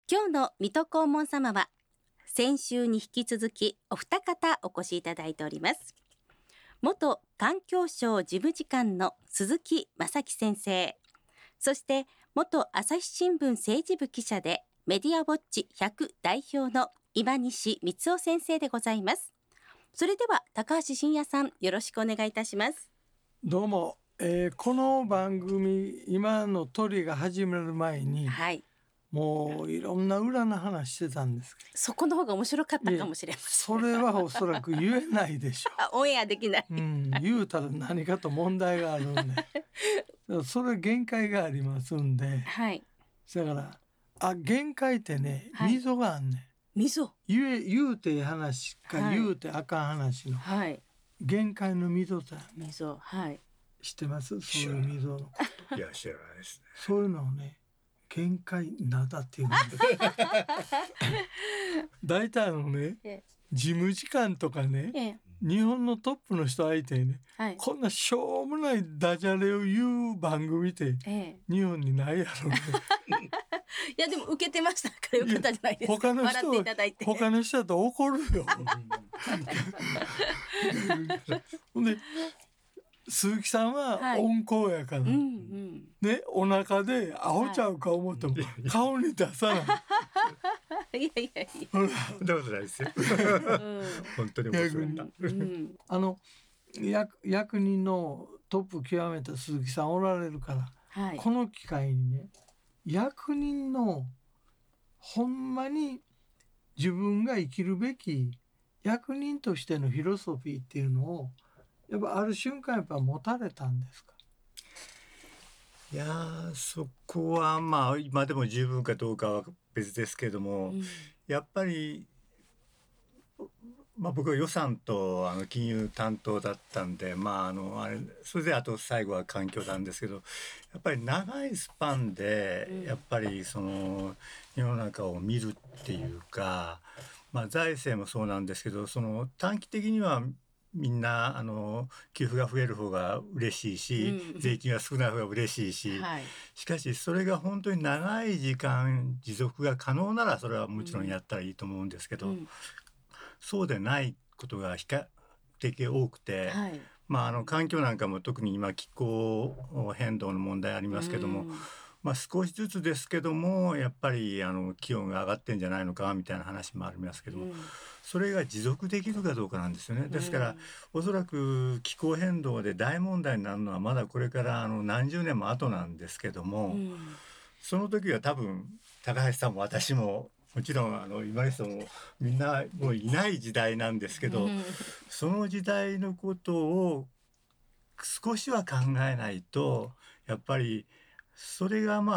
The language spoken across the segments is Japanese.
今日の水戸黄門様は先週に引き続きお二方お越しいただいております。元環境省事務次官の鈴木正樹先生、そして元朝日新聞政治部記者でメディアウォッチ100代表の今西光雄先生でございます。それでは高橋真也さん、よろしくお願いいたします。 どうも、この番組今の鳥が始める前に、もういろんな裏の話してたんですけど、 そこの方が面白かったかもしれません。 それはおそらく言えないでしょオンエアできない、 言うたら何かと問題があるんでそれ限界がありますんで、だから限界ってね、溝があんねん。 溝言うていい話か、言うてあかん話の、限界の溝だ。 溝、 知ってます？そういう溝のこと。 いや、知らないですね。 そういうのをね、限界灘っていうんです大体ね、事務次官とかね、日本のトップの人相手にね、こんなしょうもないダジャレを言う番組って日本にないやろねいやでも受けてましたからよかったじゃないですか。 他の人笑っていただいて。 他の人だと怒るよほんで鈴木さんは温厚やから、ね、お腹でアホちゃうか思っても顔に出さないいやいやいや、 そんなことないですよ本当に面白いんだ役人のトップ極めた鈴木さんおられるから、この機会にね、役人のほんまに自分が生きるべき役人としてのフィロソフィーっていうのをやっぱある瞬間やっぱ持たれたんですか？ いや、そこはまあ今でも十分かどうかは別ですけども、やっぱり僕は予算と金融担当だったんで、あれそれであと最後は環境なんですけど、やっぱり長いスパンでやっぱりその世の中を見るっていうか、財政もそうなんですけど、その短期的にはみんな給付が増える方が嬉しいし、税金が少ない方が嬉しいし、しかしそれが本当に長い時間持続が可能ならそれはもちろんやったらいいと思うんですけど、そうでないことが比較的多くて、環境なんかも特に今気候変動の問題ありますけども、少しずつですけどもやっぱり気温が上がってんじゃないのかみたいな話もありますけども、それが持続できるかどうかなんですよね。ですから、おそらく気候変動で大問題になるのはまだこれから何十年も後なんですけども、その時は多分高橋さんも私ももちろん今の人もみんなもういない時代なんですけど、その時代のことを少しは考えないと、やっぱりそれが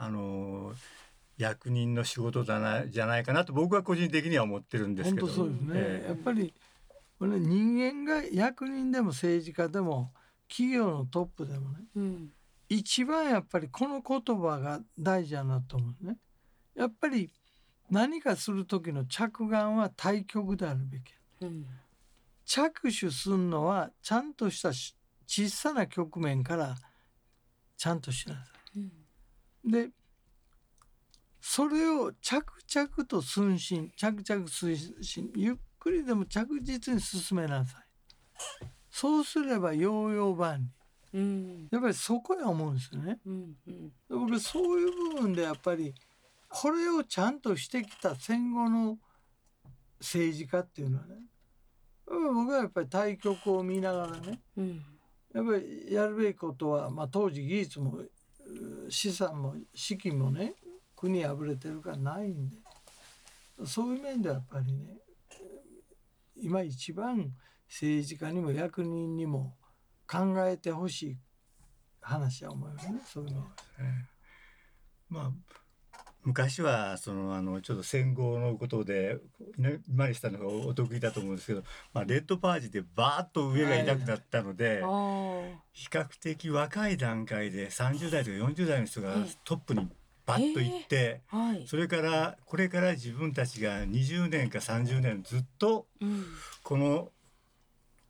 役人の仕事じゃないかなと僕は個人的には思ってるんですけど。 本当そうですね、やっぱりこれ人間が役人でも政治家でも企業のトップでもね、一番やっぱりこの言葉が大事だなと思うね。やっぱり何かする時の着眼は対極であるべき、着手するのはちゃんとした小さな局面からちゃんとしなさい、でそれを着々と推進ゆっくりでも着実に進めなさい。そうすればようよう万里、やっぱりそこへ思うんですよね、僕そういう部分でやっぱりこれをちゃんとしてきた戦後の政治家っていうのはね、僕はやっぱり対局を見ながらね、やっぱりやるべきことは、当時技術も資産も資金もね国破れてるからないんで、そういう面ではやっぱりね、今一番政治家にも役人にも考えてほしい話は思いますね。そういうのは。 昔はちょっと戦後のことで今にしたのがお得意だと思うんですけど、レッドパージでバーッと上がいなくなったので、比較的若い段階で30代とか40代の人がトップにバッと行って、それからこれから自分たちが20年か30年ずっとこの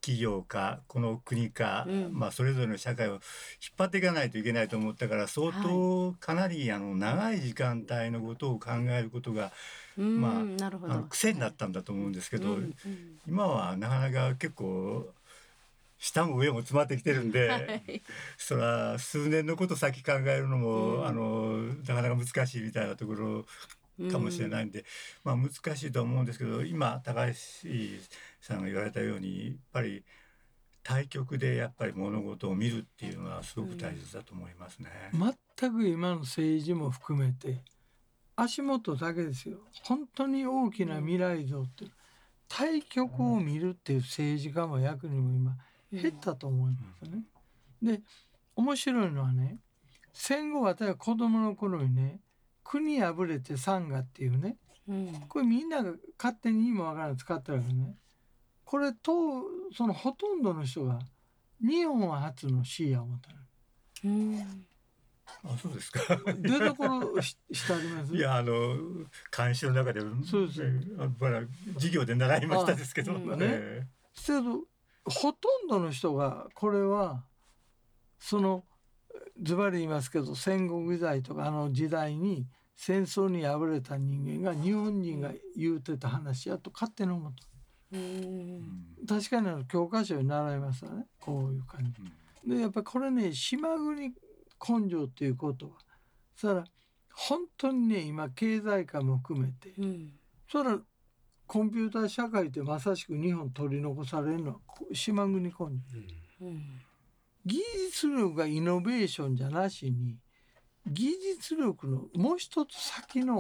企業かこの国か、まあ、それぞれの社会を引っ張っていかないといけないと思ったから、相当かなり長い時間帯のことを考えることが、まあ、癖になったんだと思うんですけど、今はなかなか結構下も上も詰まってきてるんで、それは数年のこと先考えるのも、なかなか難しいみたいなところかもしれないんで、まあ難しいと思うんですけど、今高橋さんが言われたようにやっぱり対極でやっぱり物事を見るっていうのはすごく大切だと思いますね。 全く今の政治も含めて足元だけですよ。本当に大きな未来像って対極を見るっていう政治家も役にも今減ったと思いますね。で面白いのはね、戦後私は子供の頃にね、国破れて山河っていうね、これみんなが勝手に今わからない使ってるわけね。これとそのほとんどの人が日本初のシーや思ったの。 あ、そうですか。 出所してあります。 いや監視の中でそうです。 授業で習いましたですけどね。けどほとんどの人がこれはそのズバリ言いますけど、戦国時代とか時代に戦争に敗れた人間が日本人が言うてた話やと勝手に思った。確かに教科書に習いましたね、こういう感じで。やっぱりこれね、島国根性っていうことはそれは本当にね、今経済界も含めて、それはコンピューター社会ってまさしく日本取り残されるのは島国根性、技術力がイノベーションじゃなしに技術力のもう一つ先の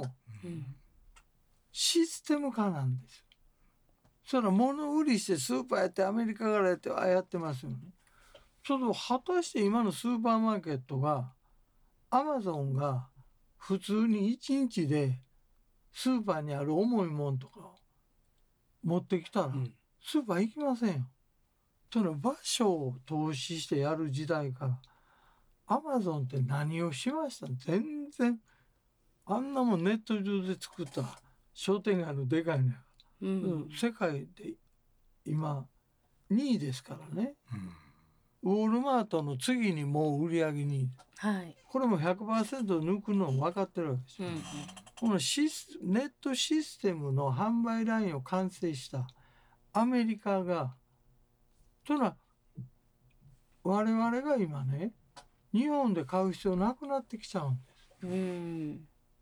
システム化なんですよ。それは物売りしてスーパーやってアメリカからやってやってますよね。それ果たして今のスーパーマーケットがアマゾンが普通に1日でスーパーにある重いもんとかを持ってきたらスーパー行きませんよ。その場所を投資してやる時代からアマゾンって何をしました？全然あんなもんネット上で作った商店街のでかいのや、世界で今2位ですからね、ウォールマートの次にもう売り上げ2位、これも 100% 抜くの分かってるわけですよ。このネットシステムの販売ラインを完成したアメリカがというのは我々が今ね、日本で買う必要なくなってきちゃうんです。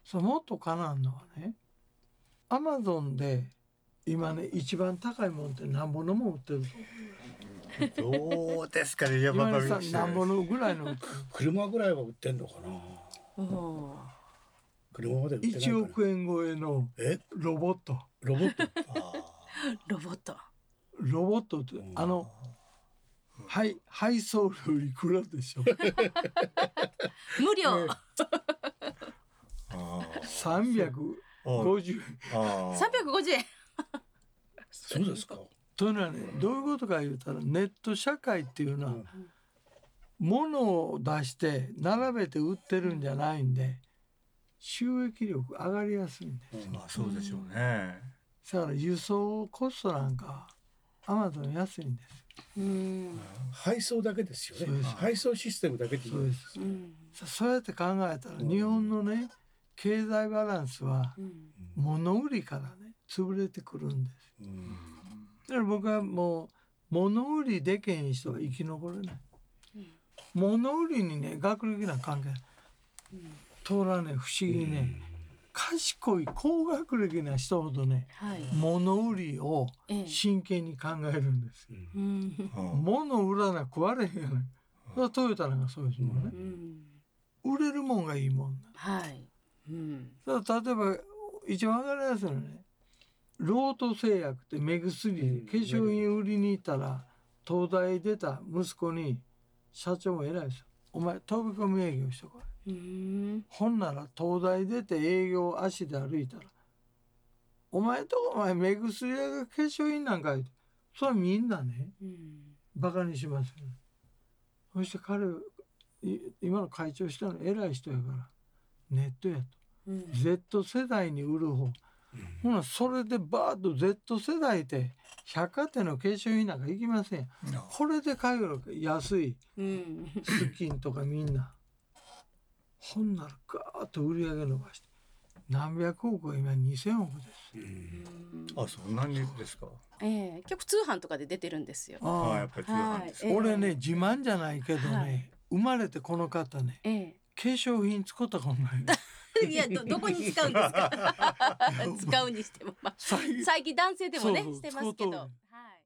そのもっとかなんのはね、アマゾンで今ね一番高いもんって何ぼのも売ってると思う。どうですかね。 今ねさ何ぼのぐらいの車ぐらいは売ってんのかな。車まで売ってないかな。 1億円超えのロボット。 ロボット。 ロボットって配送料いくらでしょう。 無料。 350円。 350円。 そうですか。 というのはね、どういうことか言うたらネット社会っていうのは、物を出して並べて売ってるんじゃないんで収益力上がりやすいんです。 まあそうでしょうね。 だから輸送コストなんかアマゾン安いんです。 配送だけですよね。配送システムだけでいいんです。 そうやって考えたら日本のね経済バランスは物売りからね潰れてくるんです。だから僕はもう物売りでけへん人は生き残れない。物売りにね学歴な関係通らね、不思議ね、賢い高学歴な人ほどね、物売りを真剣に考えるんです。物売らな食われへんやない。トヨタなんかそうですもんね。売れるもんがいいもんな。例えば一番わかりやすいのね、ロート製薬って目薬、化粧品売りに行ったら東大出た息子に社長も偉いですよ。お前飛び込み営業してこい。ほんなら東大出て営業足で歩いたら、お前とこ目薬屋が化粧品なんか言うて、それはみんなね、バカにしますよね。そして彼今の偉い人やからネットやと、Z 世代に売る方、 ほなそれでバーッと Z 世代って百貨店の化粧品なんか行きません。これで買うよ安いスキンとかみんなほんならガーッと売り上げ伸ばして何百億は今2000億です。 あ、そんなにですか。 結構通販とかで出てるんですよ。 やっぱり通販ですか。 俺ね自慢じゃないけどね、生まれてこの方ね、化粧品作ったことないいや どこに使うんですか使うにしても、最近男性でもねしてますけど、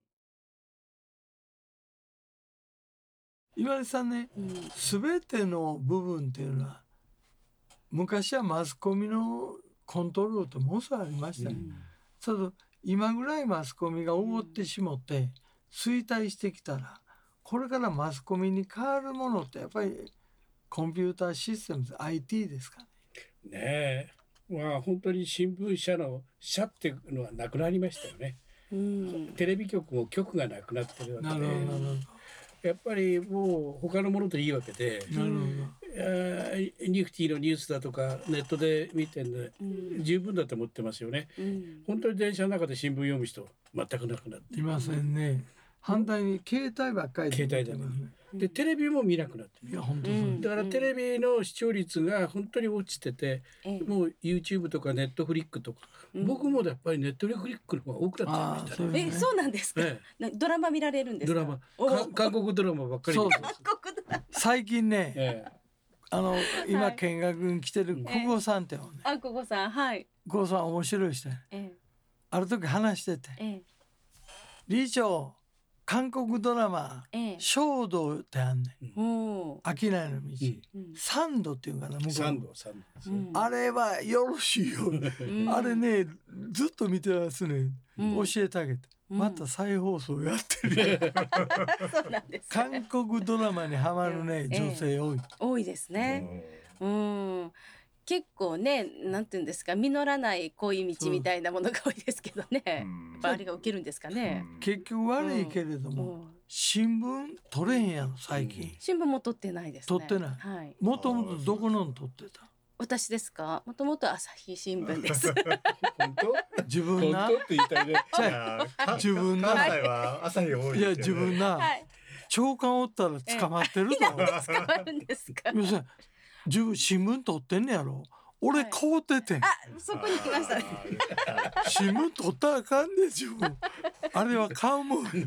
岩井さんね、全ての部分っていうのは昔はマスコミのコントロールってものすごいありましたね。今ぐらいマスコミがおごってしもって衰退してきたら、これからマスコミに変わるものってやっぱりコンピューターシステム IT ですかね。本当に新聞社の社っていうのはなくなりましたよね。テレビ局も局がなくなってるわけで、やっぱりもう他のものといいわけで、ニフティのニュースだとかネットで見てるので十分だと思ってますよね。本当に電車の中で新聞読む人全くなくなっていませんね。反対に携帯ばっかり携帯だでテレビも見なくなってる。 いや本当そうだからテレビの視聴率が本当に落ちてて、もう YouTube とかネットフリックとか、僕もやっぱりネットフリックの方が多くなっちゃいましたね。 そうなんですか。ドラマ見られるんですか。 ドラマ、韓国ドラマばっかり。 最近ね、今見学に来てる久保さんってのね、 久保さん、久保さん面白い人、ある時話してて、理事長韓国ドラマ衝動ってあんねん、商いの道、サンドっていうかな、 サンド、 あれはよろしいよ、あれねずっと見てますね、教えてあげて、また再放送やってるそうなんです、 韓国ドラマにハマるね、女性多いですね。結構ね、なんていうんですか、実らない恋道みたいなものが多いですけどね、あれが受けるんですかね。 結局悪いけれども、新聞取れへんやろ最近。 新聞も取ってないですね。 取ってない。もともとどこの取ってた？ 私ですか。もともと朝日新聞です。 本当？ 自分な。 本当って言いたいね。 自分な。 関西は朝日多い。 いや自分な。長官おったら捕まってると。 捕まるんですか。 自分新聞取ってんねやろ。俺買うててん。 そこに来ましたね。 新聞取ったらあかんね自分。あれは買うもん。はい 、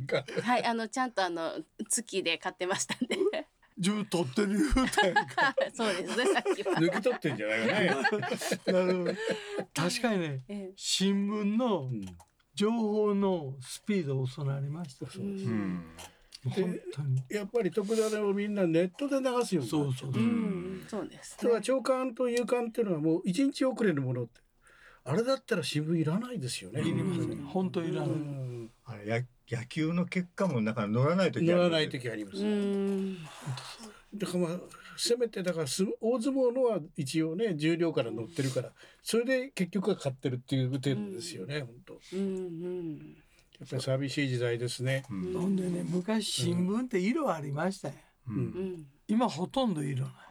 ちゃんと月で買ってましたんで。 自分取ってる言うたやんか。 そうですね。さっきは。 抜き取ってんじゃないかね。 なるほど。確かにね、新聞の情報のスピード遅なりました。そうです。やっぱり特ダネをみんなネットで流すようになって。 そうです。 だから朝刊と夕刊っていうのはもう一日遅れるものって、あれだったら新聞いらないですよね。 いりません。本当いらない。 あれ野球の結果もなんか乗らない時あります。だからせめてだから大相撲のは一応ね重量から乗ってるから、それで結局は勝ってるっていう程度ですよね、本当。やっぱり寂しい時代ですね。 なんでね、昔新聞って色ありましたよ。今ほとんど色ない。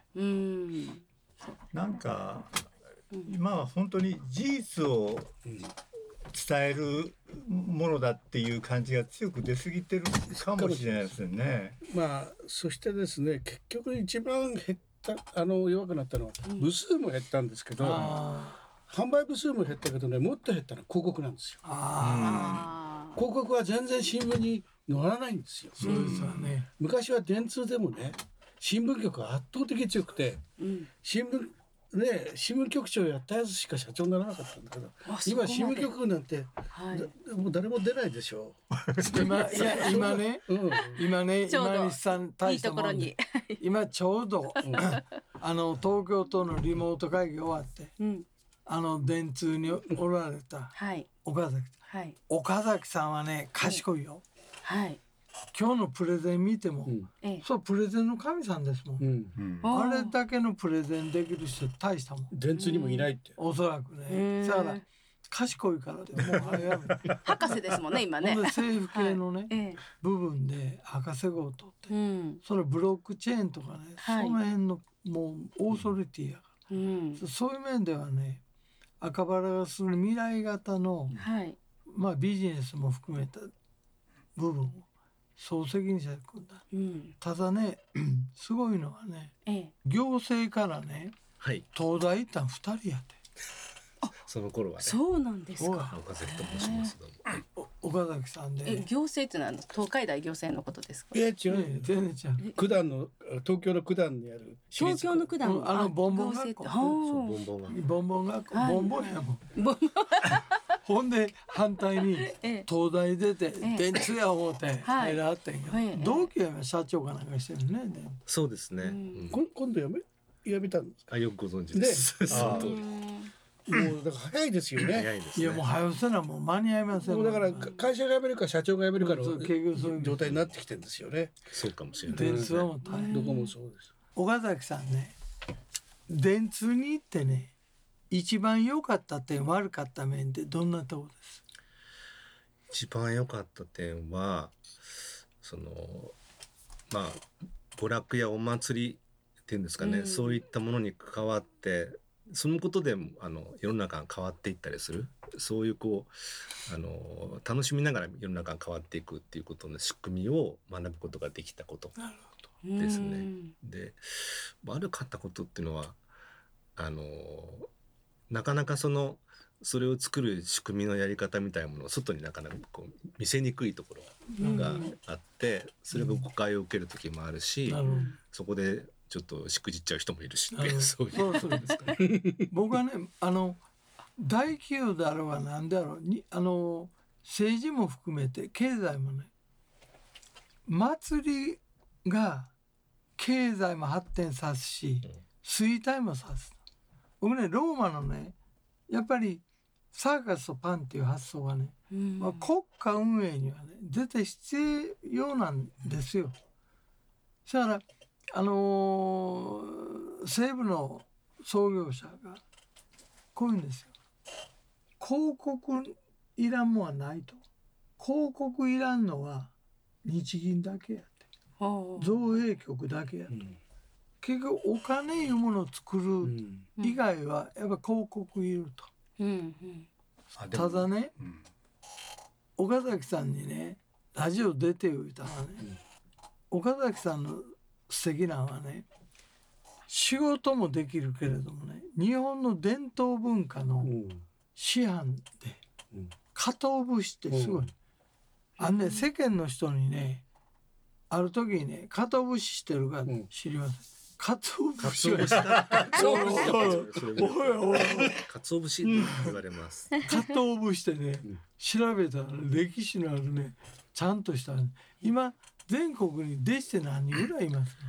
なんか今は本当に事実を伝えるものだっていう感じが強く出過ぎてるかもしれないですよね。 そしてですね、結局一番減った弱くなったのは部数も減ったんですけど、販売部数も減ったけどね、もっと減ったのは広告なんですよ。広告は全然新聞に載らないんですよ。 そうですよね。 昔は電通でもね、新聞局が圧倒的に強くて、新聞局長やったやつしか社長にならなかったんだけど、今新聞局なんてもう誰も出ないでしょ。 今ね、今西さん大したもんで、今ちょうど東京とのリモート会議終わって、電通におられた岡崎さんはね賢いよ。今日のプレゼン見ても、そうプレゼンの神さんですもん。あれだけのプレゼンできる人大したもん。 電通にもいないって。 おそらくね。だから賢いからでも博士ですもんね今ね。 政府系のね部分で博士号を取って、そのブロックチェーンとかね、その辺のもうオーソリティやから、そういう面ではね、 赤羽がする未来型の、 はい、 まあビジネスも含めた部分を総責任者で組んだ、うん、ただねすごいのはね、行政からね、はい、東大行ったん2人やって。 その頃はね。 そうなんですか。 岡崎と申します。どうも。 岡崎さんで、ね、 行政ってのは東海大行政のことですか。 いや違う、全然違う。九段の東京の九段にある東京の九段、 ボンボン学校、 ボンボン学校、ボンボンやもん。ほんで反対に東大出て電通や思って入らはってんけど、同期は社長かなんかしてるね。 そうですね。 今度辞めたんですか。 よくご存知です。その通り。 もうだから早いですよね。 早いですね。 いやもう早せなもう間に合いません。 もうだから会社が辞めるか社長が辞めるかの状態になってきてるんですよね。 そうかもしれない。 電通はもう大変。 どこもそうです。 岡崎さんね、電通に行ってね、一番良かった点悪かった面ってどんなとこです？ 一番良かった点はまあ娯楽やお祭りっていうんですかね、そういったものに関わってそのことで世の中が変わっていったりする、そういう楽しみながら世の中が変わっていくっていうことの仕組みを学ぶことができたことですね。で、悪かったことっていうのはなかなかそれを作る仕組みのやり方みたいなものを外になかなか見せにくいところがあって、それが誤解を受ける時もあるし、そこでちょっとしくじっちゃう人もいるし、そうですか。 僕はね大企業であろうが何であろう政治も含めて経済もね、祭りが経済も発展さすし衰退もさす。僕ねローマのねやっぱりサーカスとパンっていう発想がね、国家運営にはね絶対必要なんですよ。だから西武の創業者がこういうんですよ。広告いらんもんはないと。広告いらんのは日銀だけやって、造幣局だけやって、結局お金いうものを作る以外はやっぱ広告いると。ただね、岡崎さんにねラジオ出て言うたらね、岡崎さんの素敵なのはね、仕事もできるけれどもね、日本の伝統文化の師範で加藤節ってすごい、世間の人にねある時にね加藤節してるか知りません。加藤節かつお節って言われます。 加藤節ってね調べたら歴史のあるねちゃんとした、今全国に弟子って何人ぐらいいますか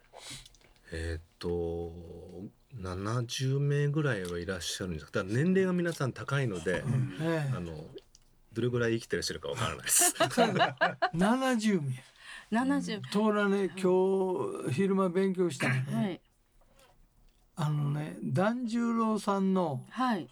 ？70名ぐらいはいらっしゃるんです。ただ年齢が皆さん高いので、どれぐらい生きてらっしゃるかわからないです。 70名。とらね今日昼間勉強したのね、團十郎さんの、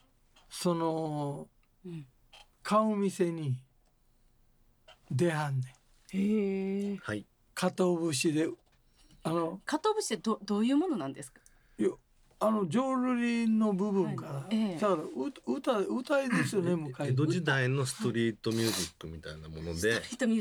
顔見せに出はんねん。加藤節で加藤節ってどういうものなんですか？ 浄瑠璃の部分から、だから歌いですよね。 江戸時代のストリートミュージックみたいなもので、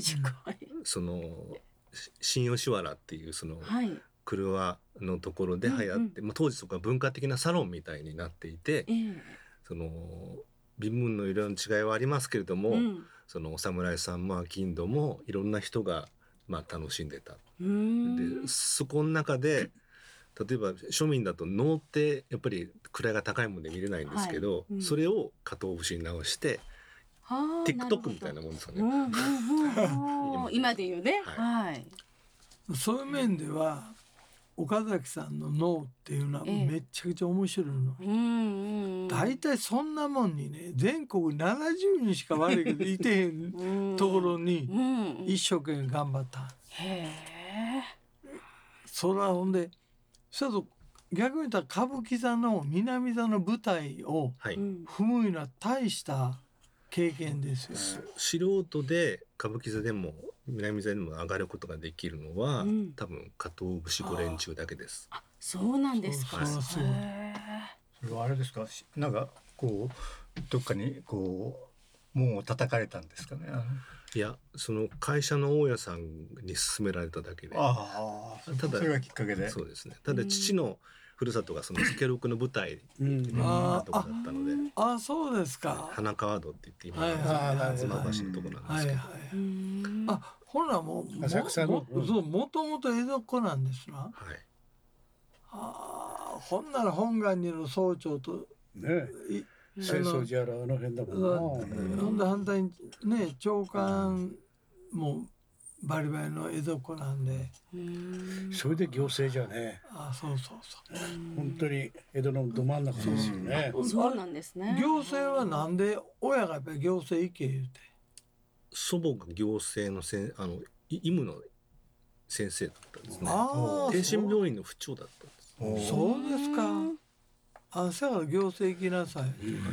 新吉原っていう廓のところで流行って、当時そこは文化的なサロンみたいになっていて、身分のいろんな違いはありますけれども、お侍さんも商人もいろんな人が楽しんでた。でそこの中で例えば庶民だと能ってやっぱり位が高いもので見れないんですけど、それを加藤節に直して TikTok みたいなもんですよね。 今で言うね、 そういう面では岡崎さんの能っていうのはめちゃくちゃ面白いの。だいたいそんなもんにね全国70人しか悪いけどいてへんところに一生懸命頑張った。そらほんでそうすると逆に言ったら歌舞伎座の南座の舞台を踏むような大した経験ですよ。 素人で歌舞伎座でも南座でも上がることができるのは、多分加藤節5連中だけです。 そうなんですか。 それはあれですか、なんかこうどっかにこう門を叩かれたんですかね。 いや、その会社の大家さんに勧められただけで。 ただそれがきっかけで。 そうですね。ただ父のふるさとがその助六の舞台のとこだったので、 そうですか。 花川戸って言って今妻橋のとこなんですけど、 ほらもうもともと江戸っ子なんですな。ほんなら本願寺の総長とね、浅草寺やらあの辺だもんな。 ほんで反対にね、長官もバリバリの江戸っ子なんで、 それで行政じゃね。 そう本当に江戸のど真ん中ですよね。 そうなんですね。 行政はなんで親がやっぱり行政行け言うて。 祖母が行政の医務の先生だったんですね。帝心病院の府長だったんです。 そうですか。だから行政行きなさい。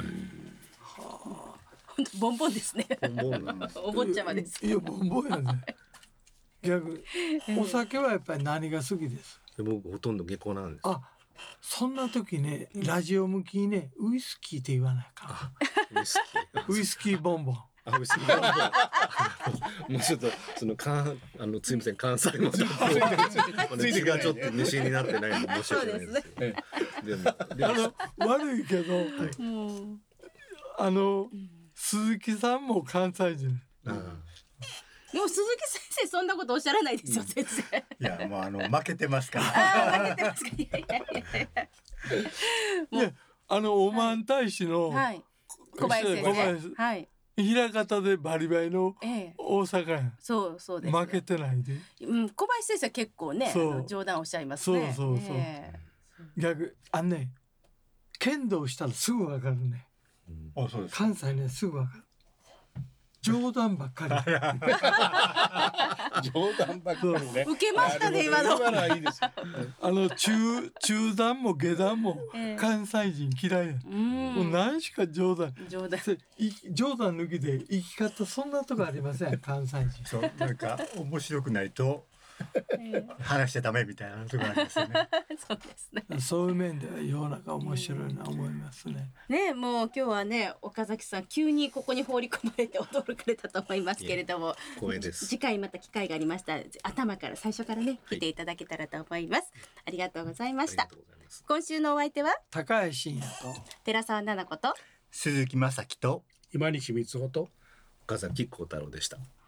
ボンボンですね。お坊ちゃまです。 いやボンボンやね。逆お酒はやっぱり何が好きです。 僕ほとんど下戸なんです。 そんな時ね、ラジオ向きにね、ウイスキーって言わないか。ウイスキーボンボン。 もうちょっとそのすみません、関西のちょっと血がちょっと西になってないの申し訳ないです。 でも悪いけど、鈴木さんも関西人。 でも鈴木先生そんなことおっしゃらないですよ、先生。 いやもう負けてますから。負けてますか。 いやオマーン大使の小林先生。 枚方でバリバリの大阪や。 そうです。 負けてないで。 小林先生結構ね、冗談おっしゃいますね。 そう。逆剣道したらすぐわかるね。関西ね、すぐわかる。冗談ばっかり。 冗談ばっかりね。 受けましたね、今の。 いいですよ。 中段も下段も関西人嫌いや。もう何しか冗談抜きで生き方そんなとこありません、関西人。 そう、なんか面白くないと話しちゃダメみたいなところありますよね。 そうですね。 そういう面では世の中面白いな思いますね。 ね、もう今日はね、岡崎さん急にここに放り込まれて驚かれたと思いますけれども、 光栄です。 次回また機会がありましたら最初からね来ていただけたらと思います。ありがとうございました。今週のお相手は高橋真也と寺澤奈々子と鈴木雅樹と今西光雄と岡崎幸太郎でした。